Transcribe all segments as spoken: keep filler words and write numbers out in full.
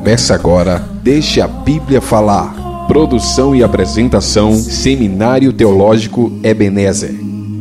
Começa agora, Deixa a Bíblia Falar. Produção e apresentação, Seminário Teológico Ebenezer.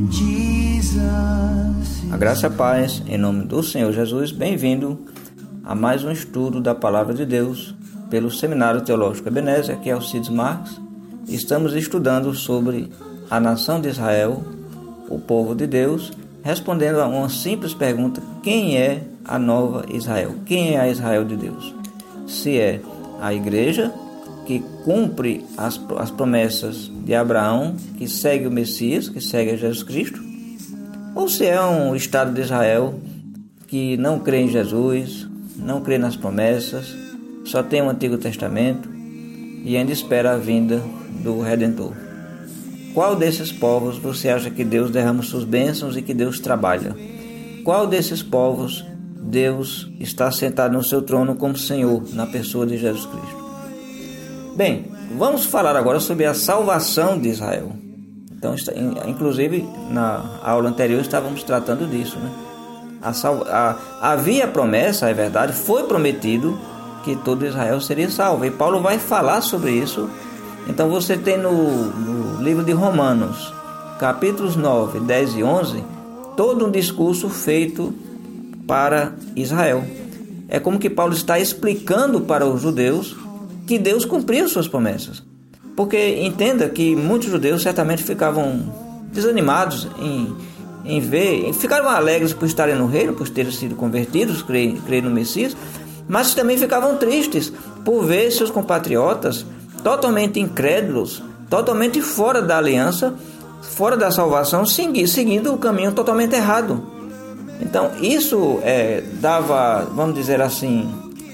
A graça e a paz, em nome do Senhor Jesus, bem-vindo a mais um estudo da Palavra de Deus pelo Seminário Teológico Ebenezer, aqui é Alcides Marques. Estamos estudando sobre a nação de Israel, o povo de Deus, respondendo a uma simples pergunta: quem é a nova Israel? Quem é a Israel de Deus? Se é a igreja que cumpre as, as promessas de Abraão, que segue o Messias, que segue a Jesus Cristo, ou se é um Estado de Israel que não crê em Jesus, não crê nas promessas, só tem o Antigo Testamento e ainda espera a vinda do Redentor. Qual desses povos você acha que Deus derrama suas bênçãos e que Deus trabalha? Qual desses povos Deus está sentado no seu trono como Senhor, na pessoa de Jesus Cristo? Bem, vamos falar agora sobre a salvação de Israel. Então, inclusive, na aula anterior estávamos tratando disso, né? A salva, a, havia promessa, é verdade, foi prometido que todo Israel seria salvo. E Paulo vai falar sobre isso. Então você tem no, no livro de Romanos, capítulos nove, dez e onze, todo um discurso feito para Israel. É como que Paulo está explicando para os judeus que Deus cumpriu suas promessas. Porque entenda que muitos judeus certamente ficavam desanimados em, em ver, ficaram alegres por estarem no reino, por terem sido convertidos, crer, crer no Messias, mas também ficavam tristes por ver seus compatriotas totalmente incrédulos, totalmente fora da aliança, fora da salvação, seguindo o caminho totalmente errado. Então isso é, dava, vamos dizer assim,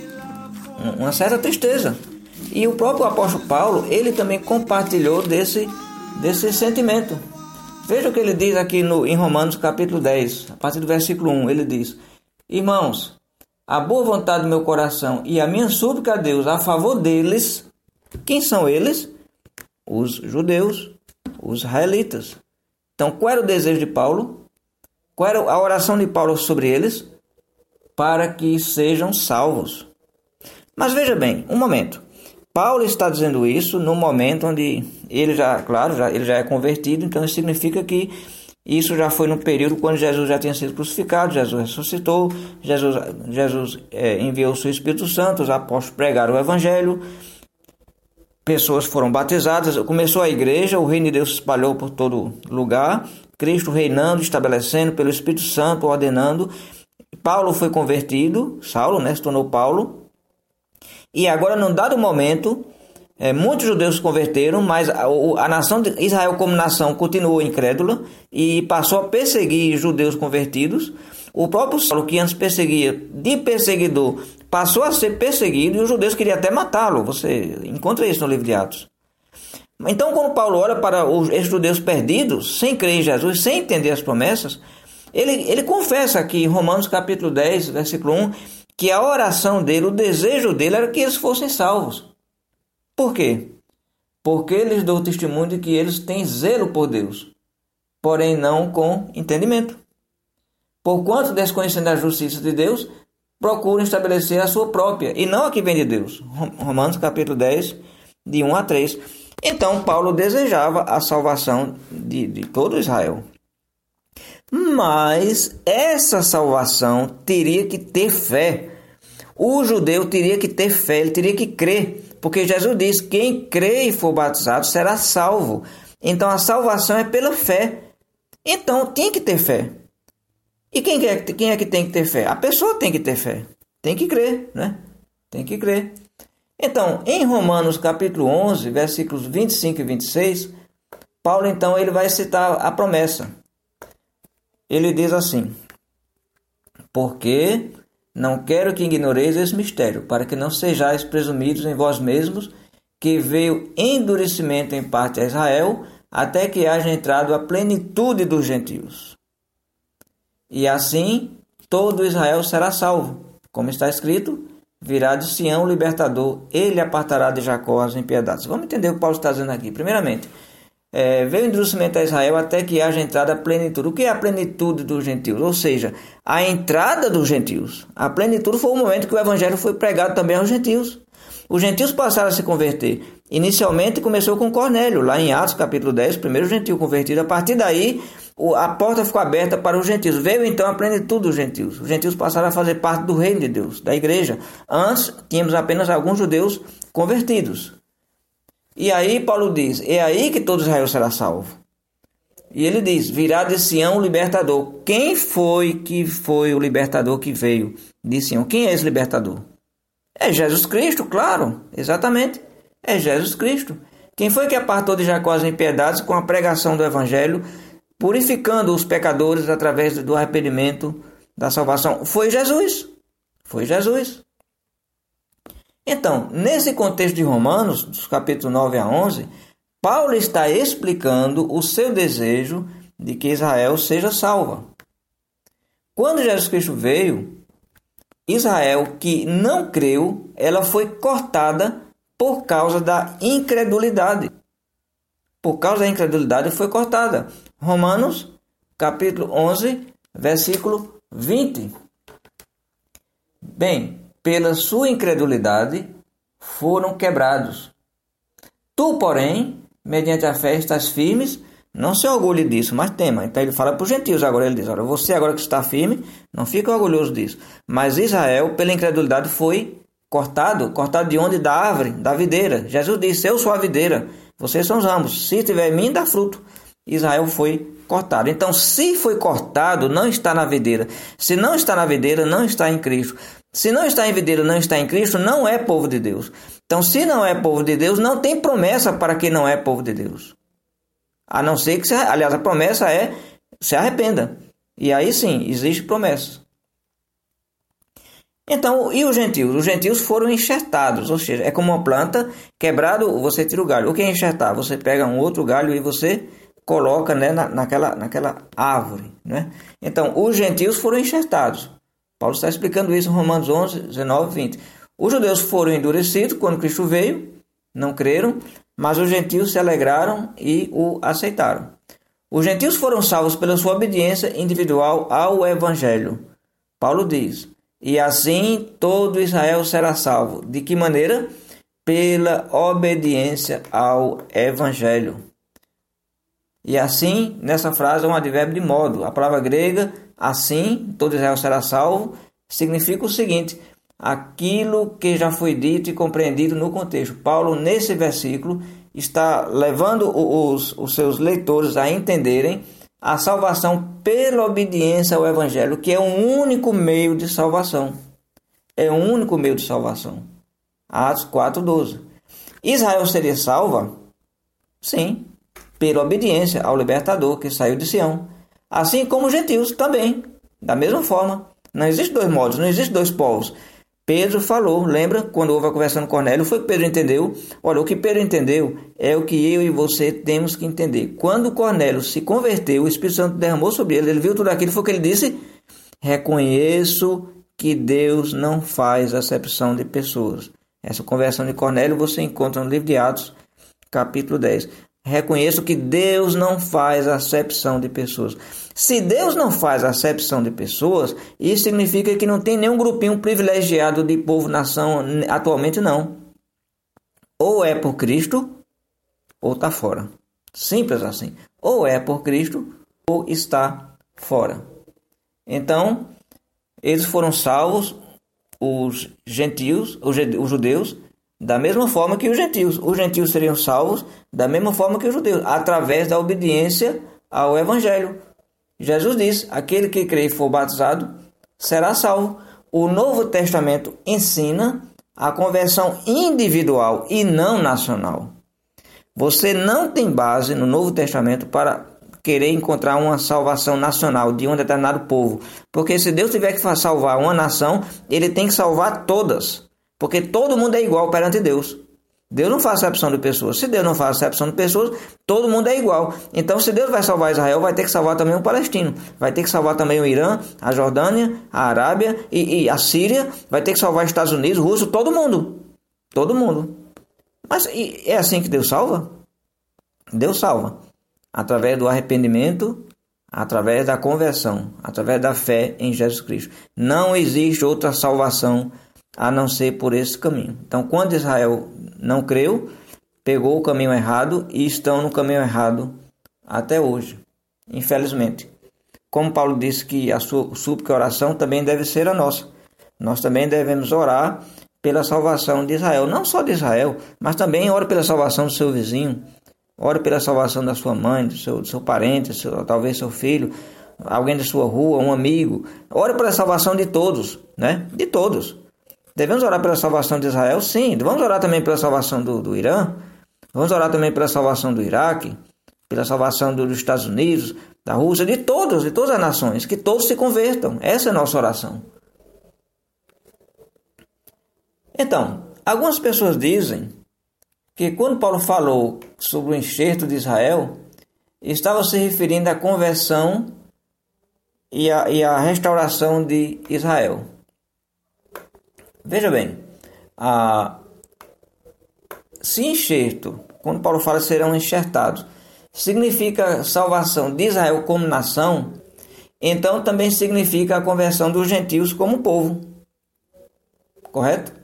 uma certa tristeza. E o próprio apóstolo Paulo, ele também compartilhou desse, desse sentimento. Veja o que ele diz aqui no, em Romanos capítulo dez, a partir do versículo um, ele diz: irmãos, a boa vontade do meu coração e a minha súplica a Deus a favor deles. Quem são eles? Os judeus, os israelitas. Então, qual era o desejo de Paulo? Qual era a oração de Paulo sobre eles? Para que sejam salvos. Mas veja bem, um momento. Paulo está dizendo isso no momento onde ele já, claro, já, ele já é convertido, então isso significa que isso já foi no período quando Jesus já tinha sido crucificado, Jesus ressuscitou, Jesus, Jesus é, enviou o seu Espírito Santo, os apóstolos pregaram o Evangelho, pessoas foram batizadas, começou a igreja, o reino de Deus se espalhou por todo lugar, Cristo reinando, estabelecendo pelo Espírito Santo, ordenando. Paulo foi convertido, Saulo, né, se tornou Paulo, e agora, num dado momento, é, muitos judeus se converteram, mas a, a nação de Israel como nação continuou incrédula e passou a perseguir judeus convertidos. O próprio Saulo, que antes perseguia, de perseguidor, passou a ser perseguido e os judeus queriam até matá-lo. Você encontra isso no livro de Atos. Então, quando Paulo olha para os judeus perdidos, sem crer em Jesus, sem entender as promessas, ele, ele confessa aqui em Romanos capítulo dez, versículo um, que a oração dele, o desejo dele era que eles fossem salvos. Por quê? Porque eles dão testemunho de que eles têm zelo por Deus, porém não com entendimento. Porquanto, desconhecendo a justiça de Deus, procuram estabelecer a sua própria, e não a que vem de Deus. Romanos capítulo dez, de um a três. Então, Paulo desejava a salvação de, de todo Israel. Mas essa salvação teria que ter fé. O judeu teria que ter fé, ele teria que crer. Porque Jesus diz: quem crê e for batizado será salvo. Então a salvação é pela fé. Então tem que ter fé. E quem é, quem é que tem que ter fé? A pessoa tem que ter fé. Tem que crer, né? Tem que crer. Então, em Romanos capítulo onze, versículos vinte e cinco e vinte e seis, Paulo então ele vai citar a promessa. Ele diz assim: porque não quero que ignoreis esse mistério, para que não sejais presumidos em vós mesmos, que veio endurecimento em parte a Israel, até que haja entrado a plenitude dos gentios. E assim todo Israel será salvo. Como está escrito: virá de Sião o libertador, ele apartará de Jacó as impiedades. Vamos entender o que Paulo está dizendo aqui. Primeiramente, é, veio o endurecimento a Israel até que haja entrada a plenitude. O que é a plenitude dos gentios? Ou seja, a entrada dos gentios. A plenitude foi o momento que o evangelho foi pregado também aos gentios. Os gentios passaram a se converter. Inicialmente começou com Cornélio, lá em Atos capítulo dez, o primeiro gentio convertido. A partir daí, a porta ficou aberta para os gentios. Veio então a plenitude dos gentios. Os gentios passaram a fazer parte do reino de Deus, da igreja. Antes, tínhamos apenas alguns judeus convertidos. E aí Paulo diz, é aí que todo Israel será salvo. E ele diz, virá de Sião o libertador. Quem foi que foi o libertador que veio de Sião? Quem é esse libertador? É Jesus Cristo, claro, exatamente. É Jesus Cristo. Quem foi que apartou de Jacó as impiedades com a pregação do evangelho, purificando os pecadores através do arrependimento da salvação? Foi Jesus. Foi Jesus. Então, nesse contexto de Romanos, dos capítulos nove a onze, Paulo está explicando o seu desejo de que Israel seja salva. Quando Jesus Cristo veio, Israel que não creu, ela foi cortada por causa da incredulidade. Por causa da incredulidade foi cortada. Romanos, capítulo onze, versículo vinte. Bem, pela sua incredulidade foram quebrados. Tu, porém, mediante a fé estás firmes, não se orgulhe disso, mas tema. Então ele fala para os gentios agora, ele diz, olha, você agora que está firme, não fica orgulhoso disso. Mas Israel, pela incredulidade, foi cortado. Cortado de onde? Da árvore, da videira. Jesus disse, eu sou a videira, vocês são os ramos. Se estiver em mim, dá fruto. Israel foi cortado. Então, se foi cortado, não está na videira. Se não está na videira, não está em Cristo. Se não está em videira, não está em Cristo, não é povo de Deus. Então, se não é povo de Deus, não tem promessa para quem não é povo de Deus. A não ser que, se, aliás, a promessa é se arrependa. E aí sim, existe promessa. Então, e os gentios? Os gentios foram enxertados, ou seja, é como uma planta, quebrado, você tira o galho. O que é enxertar? Você pega um outro galho e você coloca, né, na, naquela, naquela árvore. Né? Então, os gentios foram enxertados. Paulo está explicando isso em Romanos onze, dezenove, vinte. Os judeus foram endurecidos quando Cristo veio, não creram, mas os gentios se alegraram e o aceitaram. Os gentios foram salvos pela sua obediência individual ao evangelho. Paulo diz, e assim todo Israel será salvo. De que maneira? Pela obediência ao evangelho. E assim, nessa frase é um advérbio de modo. A palavra grega, assim, todo Israel será salvo, significa o seguinte, aquilo que já foi dito e compreendido no contexto. Paulo, nesse versículo, está levando os, os seus leitores a entenderem a salvação pela obediência ao evangelho, que é o único meio de salvação. É o único meio de salvação. Atos quatro, doze. Israel seria salva? Sim, pela obediência ao libertador que saiu de Sião. Assim como os gentios também, da mesma forma. Não existe dois modos, não existe dois povos. Pedro falou, lembra, quando houve a conversa com Cornélio, foi o que Pedro entendeu. Olha, o que Pedro entendeu é o que eu e você temos que entender. Quando Cornélio se converteu, o Espírito Santo derramou sobre ele, ele viu tudo aquilo, foi o que ele disse, reconheço que Deus não faz acepção de pessoas. Essa conversão de Cornélio você encontra no livro de Atos, capítulo dez. Reconheço que Deus não faz acepção de pessoas. Se Deus não faz acepção de pessoas, isso significa que não tem nenhum grupinho privilegiado de povo, nação, atualmente não. Ou é por Cristo, ou está fora. Simples assim. Ou é por Cristo, ou está fora. Então, eles foram salvos, os gentios, os judeus, da mesma forma que os gentios. Os gentios seriam salvos da mesma forma que os judeus, através da obediência ao evangelho. Jesus diz, aquele que crê e for batizado será salvo. O Novo Testamento ensina a conversão individual e não nacional. Você não tem base no Novo Testamento para querer encontrar uma salvação nacional de um determinado povo. Porque se Deus tiver que salvar uma nação, ele tem que salvar todas. Porque todo mundo é igual perante Deus. Deus não faz acepção de pessoas. Se Deus não faz acepção de pessoas, todo mundo é igual. Então, se Deus vai salvar Israel, vai ter que salvar também o palestino. Vai ter que salvar também o Irã, a Jordânia, a Arábia e, e a Síria. Vai ter que salvar os Estados Unidos, Rússia, todo mundo. Todo mundo. Mas é assim que Deus salva? Deus salva através do arrependimento, através da conversão, através da fé em Jesus Cristo. Não existe outra salvação a não ser por esse caminho. Então, quando Israel não creu, pegou o caminho errado e estão no caminho errado até hoje, infelizmente. Como Paulo disse que a sua súplica e oração também deve ser a nossa. Nós também devemos orar pela salvação de Israel. Não só de Israel, mas também ore pela salvação do seu vizinho. Ore pela salvação da sua mãe, do seu, do seu parente, do seu, talvez seu filho, alguém da sua rua, um amigo. Ore pela salvação de todos, né? De todos. Devemos orar pela salvação de Israel? Sim. Vamos orar também pela salvação do, do Irã. Vamos orar também pela salvação do Iraque, pela salvação dos Estados Unidos, da Rússia, de todos, de todas as nações. Que todos se convertam. Essa é a nossa oração. Então, algumas pessoas dizem que quando Paulo falou sobre o enxerto de Israel, estava se referindo à conversão e à, e à restauração de Israel. Veja bem, a, se enxerto, quando Paulo fala serão enxertados, significa salvação de Israel como nação, então também significa a conversão dos gentios como povo. Correto?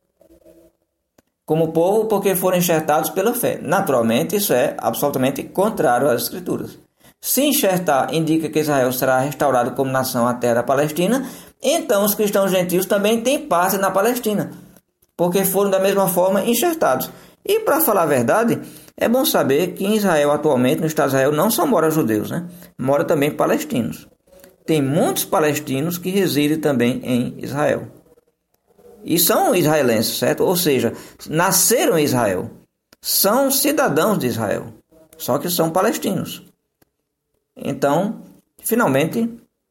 Como povo, porque foram enxertados pela fé. Naturalmente, isso é absolutamente contrário às Escrituras. Se enxertar indica que Israel será restaurado como nação à terra da Palestina, então os cristãos gentios também têm parte na Palestina, porque foram da mesma forma enxertados. E, para falar a verdade, é bom saber que em Israel, atualmente, no Estado de Israel, não só moram judeus, né? Moram também palestinos. Tem muitos palestinos que residem também em Israel. E são israelenses, certo? Ou seja, nasceram em Israel. São cidadãos de Israel. Só que são palestinos. Então, finalmente,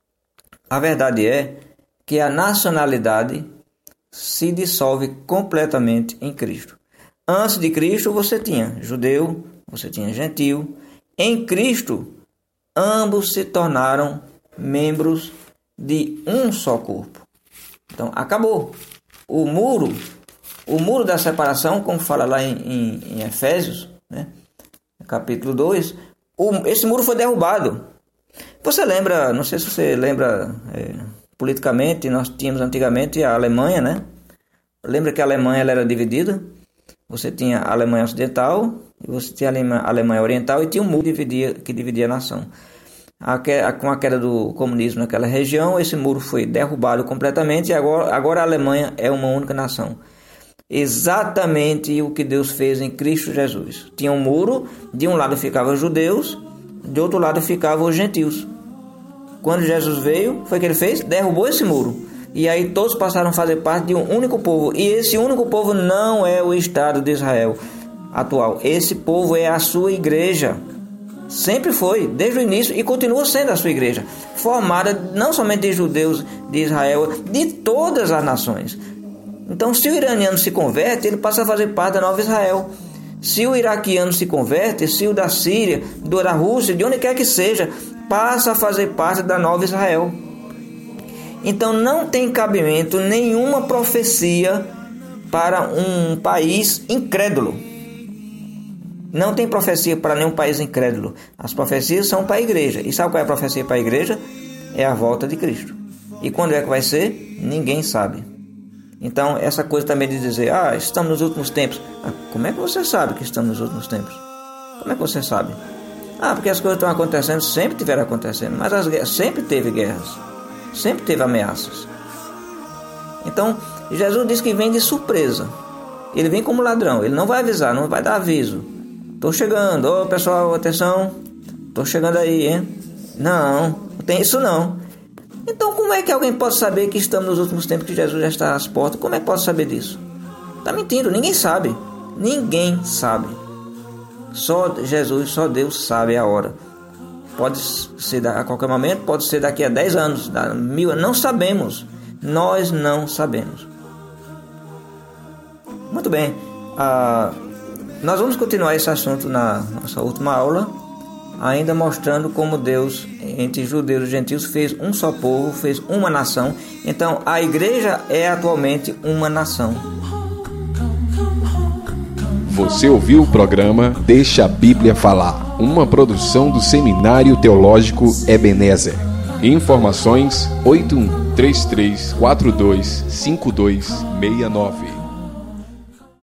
a verdade é que a nacionalidade se dissolve completamente em Cristo. Antes de Cristo, você tinha judeu, você tinha gentil. Em Cristo, ambos se tornaram membros de um só corpo. Então, acabou. O muro, o muro da separação, como fala lá em, em, em Efésios, né, capítulo dois, o, esse muro foi derrubado. Você lembra, não sei se você lembra, é, politicamente, nós tínhamos antigamente a Alemanha, né? Lembra que a Alemanha ela era dividida? Você tinha a Alemanha Ocidental, você tinha a Alemanha Oriental e tinha um muro que dividia, que dividia a nação. Com a queda do comunismo naquela região, esse muro foi derrubado completamente e agora, agora a Alemanha é uma única nação. Exatamente o que Deus fez em Cristo Jesus. Tinha um muro, de um lado ficavam os judeus, de outro lado ficavam os gentios. Quando Jesus veio, foi o que ele fez? Derrubou esse muro. E aí todos passaram a fazer parte de um único povo. E esse único povo não é o Estado de Israel atual. Esse povo é a sua igreja. Sempre foi, desde o início, e continua sendo a sua igreja, formada não somente de judeus de Israel, de todas as nações. Então, se o iraniano se converte, ele passa a fazer parte da nova Israel. Se o iraquiano se converte, se o da Síria, do da Rússia, de onde quer que seja, passa a fazer parte da nova Israel. Então, não tem cabimento nenhuma profecia para um país incrédulo. Não tem profecia para nenhum país incrédulo. As profecias são para a igreja. E sabe qual é a profecia para a igreja? É a volta de Cristo. E quando é que vai ser? Ninguém sabe. Então, essa coisa também de dizer, ah, estamos nos últimos tempos. Ah, como é que você sabe que estamos nos últimos tempos? Como é que você sabe? Ah, porque as coisas estão acontecendo, sempre tiveram acontecendo. Mas as guerras, sempre teve guerras. Sempre teve ameaças. Então, Jesus diz que vem de surpresa. Ele vem como ladrão. Ele não vai avisar, não vai dar aviso. Tô chegando, ô pessoal, atenção, tô chegando aí, hein? Não, não tem isso não. Então como é que alguém pode saber que estamos nos últimos tempos, que Jesus já está às portas? Como é que pode saber disso? Tá mentindo, ninguém sabe. Ninguém sabe. Só Jesus, só Deus sabe a hora. Pode ser a qualquer momento, pode ser daqui a dez anos, mil anos, não sabemos. Nós não sabemos. Muito bem, ah, nós vamos continuar esse assunto na nossa última aula, ainda mostrando como Deus, entre judeus e gentios, fez um só povo, fez uma nação. Então, a igreja é atualmente uma nação. Você ouviu o programa Deixa a Bíblia Falar, uma produção do Seminário Teológico Ebenezer. Informações oito um três três quatro dois cinco dois seis nove.